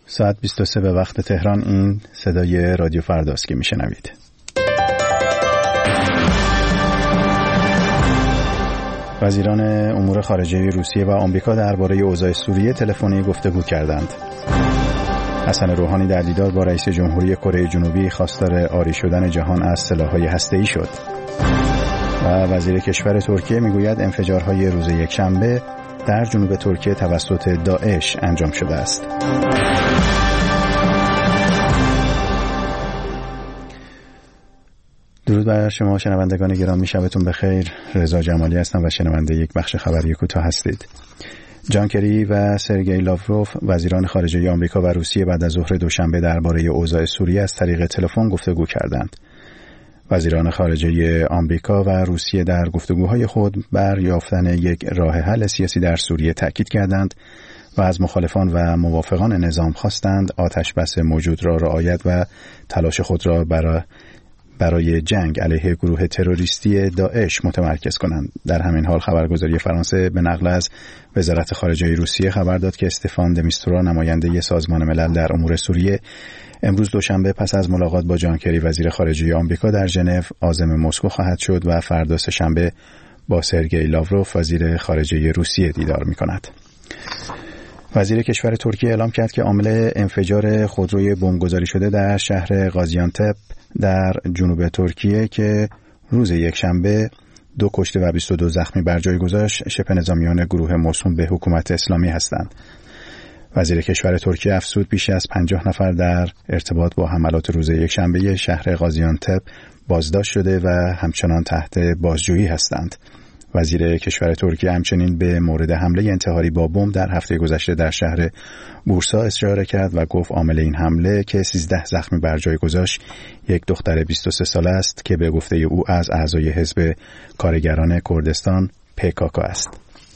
ساعت 23 به وقت تهران. این صدای رادیو فرداست که میشنوید. وزیران امور خارجه روسیه و آمریکا درباره اوضاع سوریه تلفنی گفتگو کردند. حسن روحانی در دیدار با رئیس جمهوری کره جنوبی خواستار عاری شدن جهان از سلاح‌های هسته‌ای شد. و وزیر کشور ترکیه میگوید انفجارهای روز یکشنبه در جنوب ترکیه توسط داعش انجام شده است. درود بر شما شنوندگان گرامی، شبتون بخیر. رضا جمالی هستم و شنونده یک بخش خبری کوتاه هستید. جان کری و سرگئی لاوروف وزیران خارجه آمریکا و روسیه بعد از ظهر دوشنبه درباره اوضاع سوریه از طریق تلفن گفتگو کردند. وزیران خارجه آمریکا و روسیه در گفتگوهای خود بر یافتن یک راه حل سیاسی در سوریه تاکید کردند و از مخالفان و موافقان نظام خواستند آتش بس موجود را رعایت و تلاش خود را برای جنگ علیه گروه تروریستی داعش متمرکز کنند. در همین حال خبرگزاری فرانسه به نقل از وزارت خارجه روسیه خبر داد که استفان د میستورا نماینده سازمان ملل در امور سوریه امروز دوشنبه پس از ملاقات با جان کری وزیر خارجه آمریکا در ژنو عازم مسکو خواهد شد و فردا سه‌شنبه با سرگئی لاوروف وزیر خارجه روسیه دیدار می‌کند. وزیر کشور ترکیه اعلام کرد که عامل انفجار خودروی بمبگذاری شده در شهر غازیانتپ در جنوب ترکیه که روز یکشنبه 2 کشته و 22 زخمی بر جای گذاشت شبه نظامیان گروه موسوم به حکومت اسلامی هستند. وزیر کشور ترکیه افزود بیش از 50 نفر در ارتباط با حملات روز یکشنبه شهر غازیانتپ بازداشت شده و همچنان تحت بازجویی هستند. وزیر کشور ترکیه همچنین به مورد حمله انتحاری با بمب در هفته گذشته در شهر بورسا اشاره کرد و گفت عامل این حمله که 13 زخمی بر جای گذاشت یک دختر 23 ساله است که به گفته او از اعضای حزب کارگران کردستان PKK است.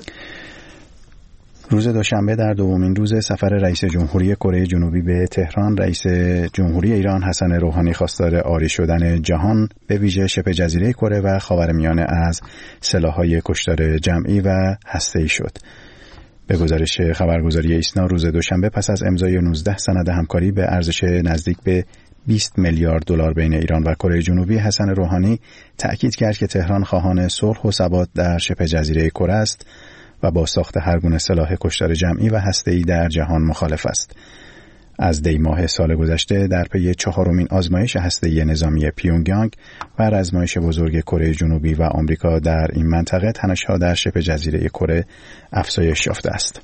روز دوشنبه در دومین روز سفر رئیس جمهوری کره جنوبی به تهران، رئیس جمهوری ایران حسن روحانی خواستار عاری شدن جهان به ویژه شبه جزیره کره و خاورمیانه از سلاح‌های کشتار جمعی و هسته‌ای شد. به گزارش خبرگزاری ایسنا روز دوشنبه پس از امضای 19 سند همکاری به ارزش نزدیک به 20 میلیارد دلار بین ایران و کره جنوبی، حسن روحانی تأکید کرد که تهران خواهان صلح و ثبات در شبه جزیره کره است و با ساخت هر گونه سلاح کشتار جمعی و هسته‌ای در جهان مخالف است. از دی ماه سال گذشته در پی 4مین آزمایش هسته‌ای نظامی پیونگیانگ و آزمایش بزرگ کره جنوبی و آمریکا در این منطقه، تنش‌ها در شبه جزیره کره افزایش یافته است.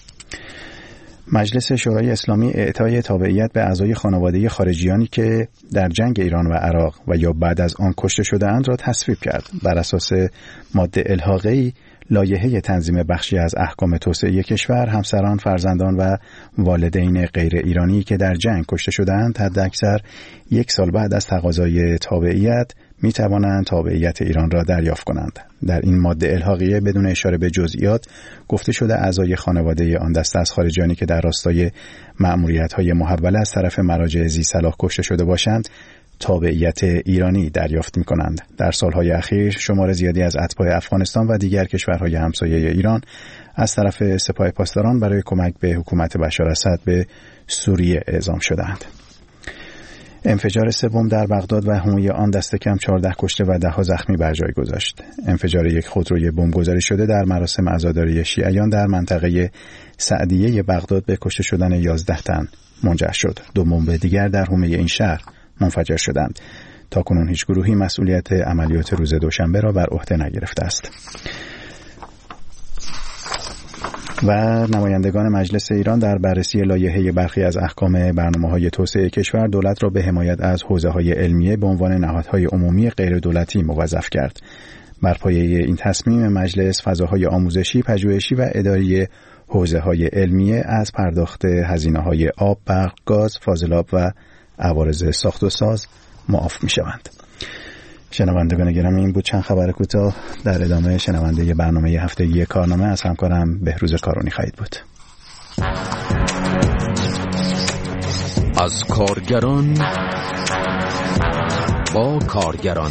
مجلس شورای اسلامی اعطای تابعیت به اعضای خانواده خارجیانی که در جنگ ایران و عراق و یا بعد از آن کشته شده‌اند را تصویب کرد. بر اساس ماده الحاقی لایحه تنظیم بخشی از احکام توسعه کشور، همسران، فرزندان و والدین غیر ایرانی که در جنگ کشته شده‌اند حداکثر 1 سال بعد از تقاضای تابعیت می توانند تابعیت ایران را دریافت کنند. در این ماده الحاقیه بدون اشاره به جزئیات گفته شده اعضای خانواده آن دسته از خارجیانی که در راستای مأموریت‌های محوله از طرف مراجع ذی‌صلاح کشته شده باشند تابعیت ایرانی دریافت می‌کنند. در سالهای اخیر شمار زیادی از اتباع افغانستان و دیگر کشورهای همسایه ایران از طرف سپاه پاسداران برای کمک به حکومت بشار اسد به سوریه اعزام شدند. انفجار سوم در بغداد و حمله آن دست کم 14 کشته و 10 زخمی بر جای گذاشت. انفجار یک خودروی بمبگذاری شده در مراسم عزاداری شیعیان در منطقه سعدیه بغداد به کشته شدن 11 تن منجر شد. 2 بمب دیگر در حومه این شهر منفجر شدند. تاکنون هیچ گروهی مسئولیت عملیات روز دوشنبه را بر عهده نگرفته است. و نمایندگان مجلس ایران در بررسی لایحه برخی از احکام برنامه‌های توسعه کشور دولت را به حمایت از حوزه‌های علمیه به عنوان نهادهای عمومی غیر دولتی موظف کرد. بر پایه این تصمیم مجلس فضاهای آموزشی، پژوهشی و اداری حوزه‌های علمیه از پرداخت هزینه‌های آب، برق، گاز، فاضلاب و عوارض ساخت و ساز معاف می‌شوند. شنوندگان گرامی، این بود چند خبر کوتاه. در ادامه شنونده برنامه هفتگی کارنامه از همکارم بهروز کارونی خواهید بود. از کارگران با کارگران،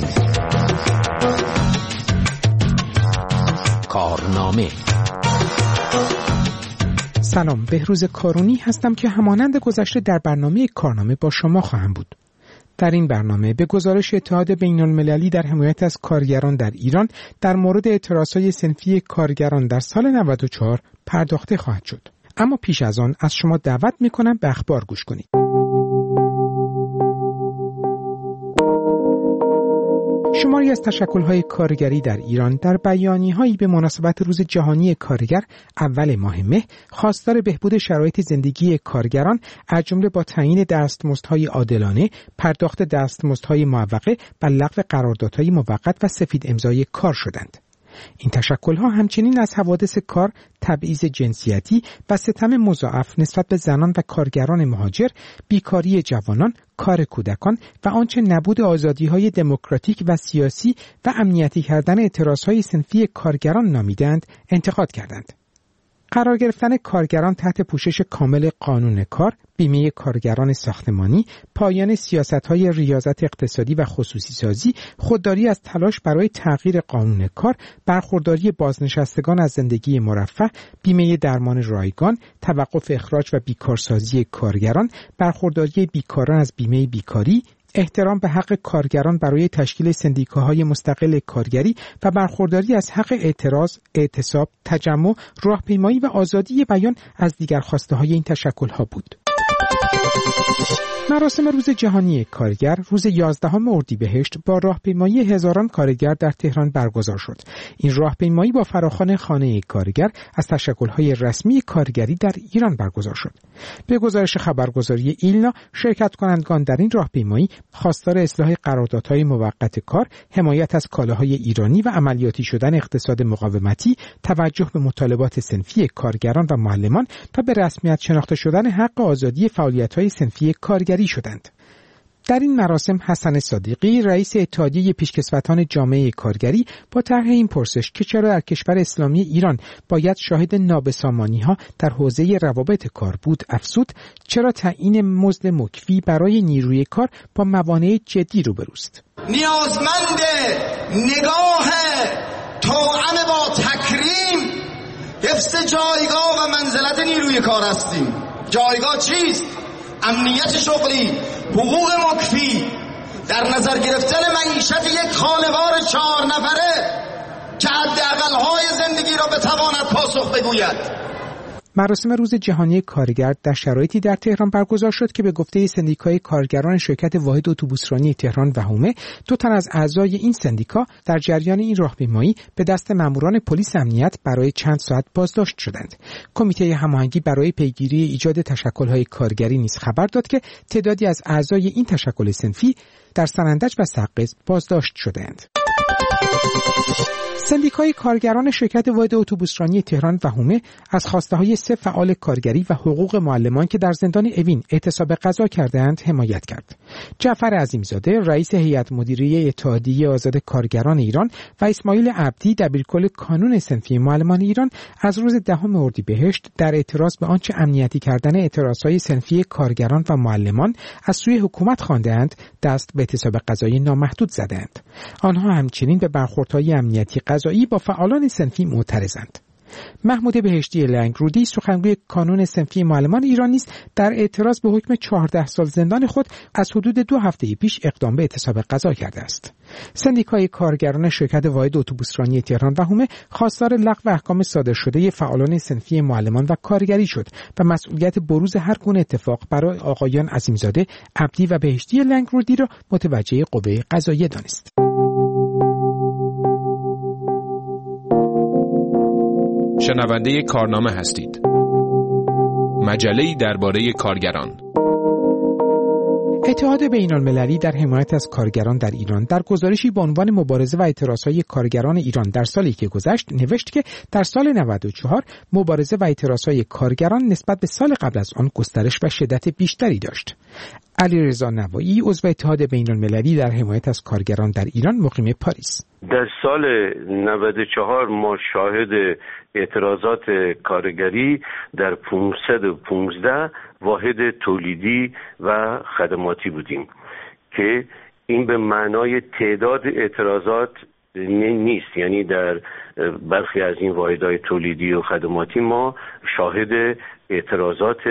کارنامه. سلام، بهروز کارونی هستم که همانند گذشته در برنامه کارنامه با شما خواهم بود. در این برنامه به گزارش اتحاد بین‌المللی در حمایت از کارگران در ایران در مورد اعتراضهای صنفی کارگران در سال 94 پرداخته خواهد شد. اما پیش از آن از شما دعوت می‌کنم به اخبار گوش کنید. شماری از تشکل‌های کارگری در ایران در بیانیه‌هایی به مناسبت روز جهانی کارگر اول ماه مه خواستار بهبود شرایط زندگی کارگران از جمله با تعیین دستمزدهای عادلانه، پرداخت دستمزدهای معوقه و لغو قراردادهای موقت و سفید امضای کار شدند. این تشکل‌ها همچنین از حوادث کار، تبعیض جنسیتی و ستم مضاعف نسبت به زنان و کارگران مهاجر، بیکاری جوانان، کار کودکان و آنچه نبود آزادی‌های دموکراتیک و سیاسی و امنیتی کردن اعتراضهای صنفی کارگران نامیدند، انتقاد کردند. قرار گرفتن کارگران تحت پوشش کامل قانون کار، بیمه کارگران ساختمانی، پایان سیاست‌های ریاضت اقتصادی و خصوصی سازی، خودداری از تلاش برای تغییر قانون کار، برخورداری بازنشستگان از زندگی مرفه، بیمه درمان رایگان، توقف اخراج و بیکارسازی کارگران، برخورداری بیکاران از بیمه بیکاری، احترام به حق کارگران برای تشکیل سندیکاهای مستقل کارگری و برخورداری از حق اعتراض، اعتصاب، تجمع، راهپیمایی و آزادی بیان از دیگر خواسته‌های این تشکل‌ها بود. مراسم روز جهانی کارگر روز 11 اردیبهشت با راهپیمایی هزاران کارگر در تهران برگزار شد. این راهپیمایی با فراخوان خانه کارگر از تشکل‌های رسمی کارگری در ایران برگزار شد. به گزارش خبرگزاری ایلنا، شرکت کنندگان در این راهپیمایی خواستار اصلاح قراردادهای موقت کار، حمایت از کالاهای ایرانی و عملیاتی شدن اقتصاد مقاومتی، توجه به مطالبات صنفی کارگران و معلمان و به رسمیت شناخته شدن حق آزادی فعالیت‌های صنفی کارگری شدند. در این مراسم حسن صادقی، رئیس اتحادیه پیشکسوتان جامعه کارگری، با طرح این پرسش که چرا در کشور اسلامی ایران باید شاهد نابسامانی‌ها در حوزه روابط کار بود، افزود چرا تعیین مزد مکفی برای نیروی کار با موانع جدی روبروست. نیازمند نگاه توأم با تکریم، حفظ جایگاه و منزلت نیروی کار هستیم. جایگاه چیست؟ امنیت شغلی، حقوق مکفی، در نظر گرفتن معیشت یک خانوار 4 نفره که حداقل‌های زندگی را بتواند پاسخ بگوید. مراسم روز جهانی کارگر در شرایطی در تهران برگزار شد که به گفته سندیکای کارگران شرکت واحد اتوبوسرانی تهران و حومه، 2 تن از اعضای این سندیکا در جریان این راهپیمایی به دست ماموران پلیس امنیت برای چند ساعت بازداشت شدند. کمیته هماهنگی برای پیگیری ایجاد تشکل‌های کارگری نیز خبر داد که تعدادی از اعضای این تشکل صنفی در سنندج و سقز بازداشت شدند. سندیکای کارگران شرکت واحد اتوبوسرانی تهران و حومه از خواسته‌های 3 فعال کارگری و حقوق معلمان که در زندان اوین اعتصاب غذا کرده‌اند حمایت کرد. جعفر عظیمزاده، رئیس هیئت مدیره اتحادیه آزاد کارگران ایران و اسماعیل عبدی، دبیرکل کانون صنفی معلمان ایران، از روز 10 اردیبهشت در اعتراض به آنچه امنیتی کردن اعتراضهای صنفی کارگران و معلمان از سوی حکومت خوانده‌اند، دست به اعتصاب غذایی نامحدود زدند. آنها همچنین به برخوردهای امنیتی قضایی با فعالان صنفی معترضند. محمود بهشتی لنگرودی، سخنگوی کانون صنفی معلمان ایران نیز در اعتراض به حکم 14 سال زندان خود از حدود 2 هفته پیش اقدام به اعتصاب غذا کرده است. سندیکای کارگران شرکت واحد اتوبوسرانی تهران و حومه خواستار لغو احکام صادر شده فعالان صنفی معلمان و کارگری شد و مسئولیت بروز هر گونه اتفاق برای آقایان عظیمزاده، عبدی و بهشتی لنگرودی را متوجه قوه قضاییه دانست. شنونده کارنامه هستید. مجله‌ای درباره کارگران. اتحاد بین‌المللی در حمایت از کارگران در ایران در گزارشی با عنوان مبارزه و اعتراضهای کارگران ایران در سالی که گذشت نوشت که در سال 94 مبارزه و اعتراضهای کارگران نسبت به سال قبل از آن گسترش و شدت بیشتری داشت. علیرضا نوایی، عضو اتحاد بین‌المللی در حمایت از کارگران در ایران، مقیم پاریس: در سال 94 ما شاهد اعتراضات کارگری در 515 واحد تولیدی و خدماتی بودیم که این به معنای تعداد اعتراضات نیست. یعنی در برخی از این واحدهای تولیدی و خدماتی ما شاهد اعتراضات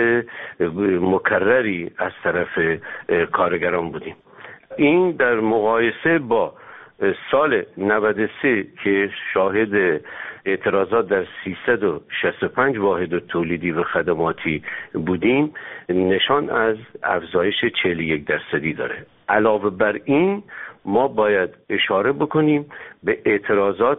مکرری از طرف کارگران بودیم. این در مقایسه با سال 93 که شاهد اعتراضات در 365 واحد تولیدی و خدماتی بودیم نشان از افزایش 41% داره. علاوه بر این ما باید اشاره بکنیم به اعتراضات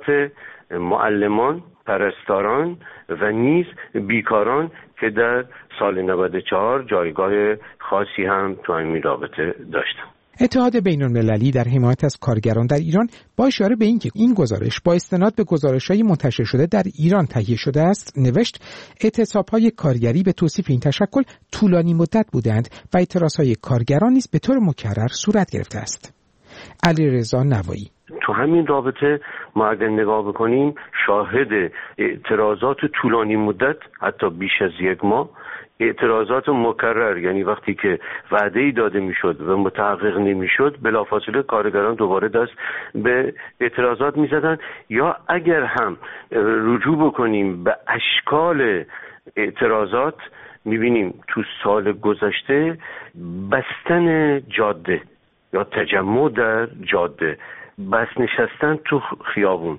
معلمان، پرستاران و نیز بیکاران که در سال 94 جایگاه خاصی هم تو این رابطه داشتن. اتحاد بین‌المللی در حمایت از کارگران در ایران با اشاره به اینکه این گزارش با استناد به گزارش‌های منتشر شده در ایران تهیه شده است نوشت اعتصاب‌های کارگری به توصیف این تشکل طولانی مدت بودند و اعتراض‌های کارگران نیز به طور مکرر صورت گرفته است. علیرضا نوایی: تو همین رابطه ما اگر نگاه بکنیم شاهد اعتراضات طولانی مدت حتی بیش از یک ماه، اعتراضات مکرر، یعنی وقتی که وعده‌ای داده میشد و متحقق نمیشد بلافاصله کارگران دوباره دست به اعتراضات میزدن. یا اگر هم رجوع بکنیم به اشکال اعتراضات میبینیم تو سال گذشته بستن جاده یا تجمع در جاده، بس نشستن تو خیابون،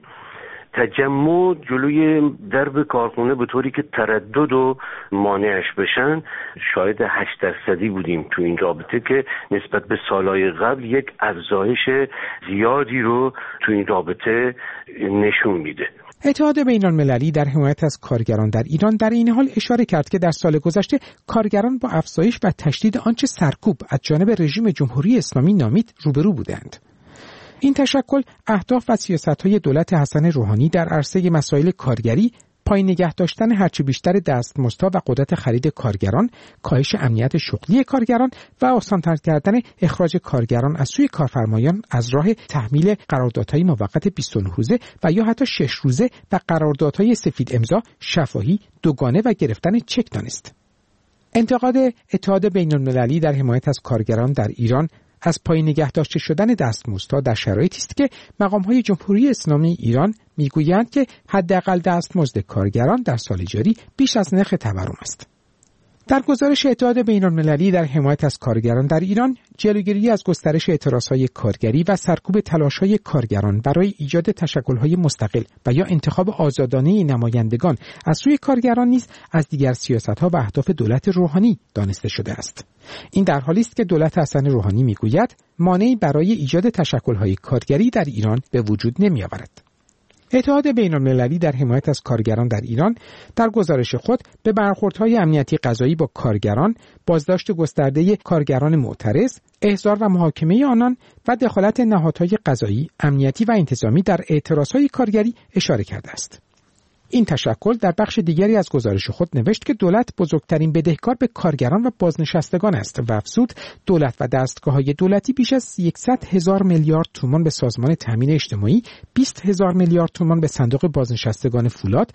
تجمع جلوی درب کارخونه به طوری که تردد و مانعش بشن، شاید 8% بودیم تو این رابطه که نسبت به سالهای قبل یک افزایش زیادی رو تو این رابطه نشون میده. اتحاد بین‌المللی در حمایت از کارگران در ایران در این حال اشاره کرد که در سال گذشته کارگران با افزایش و تشدید آنچه سرکوب از جانب رژیم جمهوری اسلامی نامید روبرو بودند. این تشکل اهداف و سیاست‌های دولت حسن روحانی در عرصه مسائل کارگری، پایین نگه داشتن هرچه بیشتر دستمزدها و قدرت خرید کارگران، کاهش امنیت شغلی کارگران و آسان‌تر کردن اخراج کارگران از سوی کارفرمایان از راه تحمیل قراردادهای موقت 29 روزه و یا حتی 6 روزه و قراردادهای سفید امضا، شفاهی، دوگانه و گرفتن چک دانست. انتقاد اتحاد بین‌المللی در حمایت از کارگران در ایران از پایین نگه داشته شدن دستمزدها در شرایطی است که مقام‌های جمهوری اسلامی ایران میگویند که حداقل دستمزد کارگران در سال جاری بیش از نرخ تورم است. در گزارش اتحاد بین‌المللی در حمایت از کارگران در ایران، جلوگیری از گسترش اعتراضهای کارگری و سرکوب تلاش‌های کارگران برای ایجاد تشکل‌های مستقل و یا انتخاب آزادانه نمایندگان از سوی کارگران نیز از دیگر سیاست‌ها و اهداف دولت روحانی دانسته شده است. این در حالی است که دولت حسن روحانی میگوید مانعی برای ایجاد تشکل‌های کارگری در ایران به وجود نمی‌آورد. اتحاد بین‌المللی در حمایت از کارگران در ایران در گزارش خود به برخوردهای امنیتی قضایی با کارگران، بازداشت گسترده کارگران معترض، احضار و محاکمه آنان و دخالت نهادهای قضایی، امنیتی و انتظامی در اعتراضهای کارگری اشاره کرده است. این تشکل در بخش دیگری از گزارش خود نوشت که دولت بزرگترین بدهکار به کارگران و بازنشستگان است و افزود دولت و دستگاه‌های دولتی بیش از 100,000 میلیارد تومان به سازمان تامین اجتماعی، 20,000 میلیارد تومان به صندوق بازنشستگان فولاد،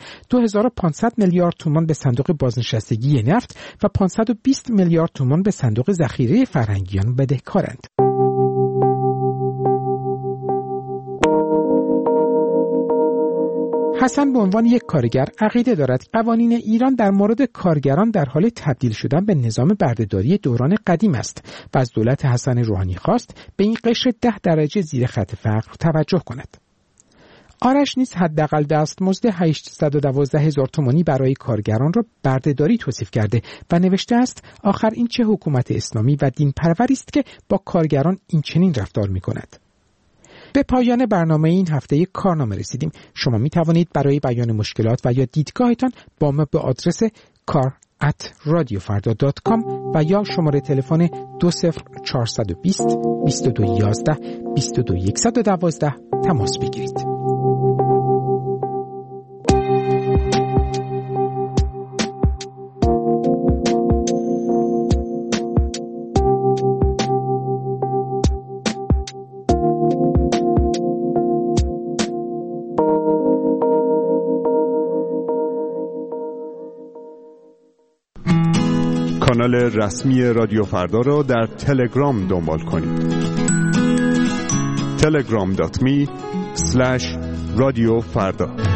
2500 میلیارد تومان به صندوق بازنشستگی نفت و 520 میلیارد تومان به صندوق ذخیره فرهنگیان بدهکارند. حسن به عنوان یک کارگر عقیده دارد قوانین ایران در مورد کارگران در حال تبدیل شدن به نظام بردهداری دوران قدیم است و از دولت حسن روحانی خواست به این قشر 10 درجه زیر خط فقر توجه کند. آرش نیز حداقل دستمزد 812,000 تومانی برای کارگران را بردهداری توصیف کرده و نوشته است آخر این چه حکومت اسلامی و دین پروری است که با کارگران این چنین رفتار می‌کند. به پایان برنامه این هفته کارنامه رسیدیم. شما می توانید برای بیان مشکلات و یا دیدگاهتان با ما به آدرس kar@radiofarda.com و یا شماره تلفن 20420 2211 22112 تماس بگیرید. کانال رسمی رادیو فردا را در تلگرام دنبال کنید. telegram.me رادیو فردا.